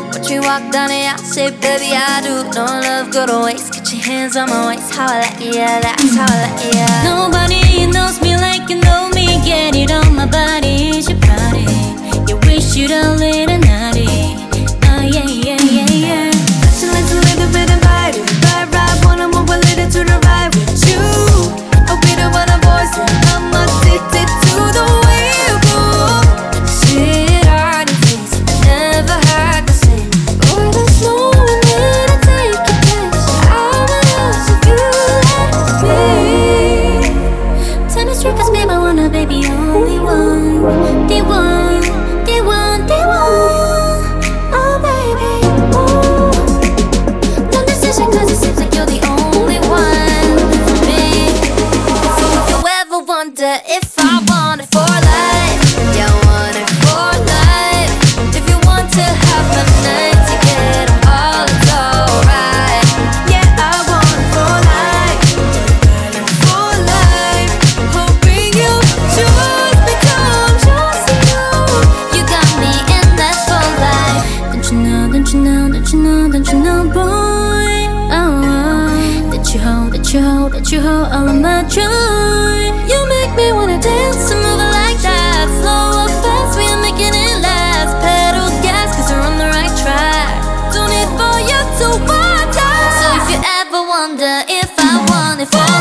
Watch me walk down the aisle, say baby I do. No love go to waste, get your hands on my waist. How I like it, yeah, that's how I like it, yeah. Nobody knows me like you know me. Get it on my body, it's your body. You wish you'd a little naughty. Oh yeah, yeah, yeah, yeah. Fashion lights a little bit inviting. Ride, wanna move a little to the right with you. I'll be the one of boys and I'm addicted to the way you move. Shit hard and face, never heard the same. Boy, there's no one here to take your place. I'm yours if you let me. Tell me straight, cause babe, I wanna baby only one. The one, the one, the one. Oh baby, ooh. No decision cause it seems like you're the only one for me. So if you ever wonder if I want it for life, yeah, I want it for life. If you want to have the night to get them all, it's alright. Yeah, I want it for life, for life. Hoping you choose me, come choose you. You got me in that for life. Don't you know, don't you know, don't you know, don't you know, boy? Oh, that you hold, that you hold, that you hold all of my joy. You make me wanna dance and move it like that. Slow or fast, we are making it last. Pedal gas, cause we're on the right track. Don't need for you to wonder. So if you ever wonder if I want it for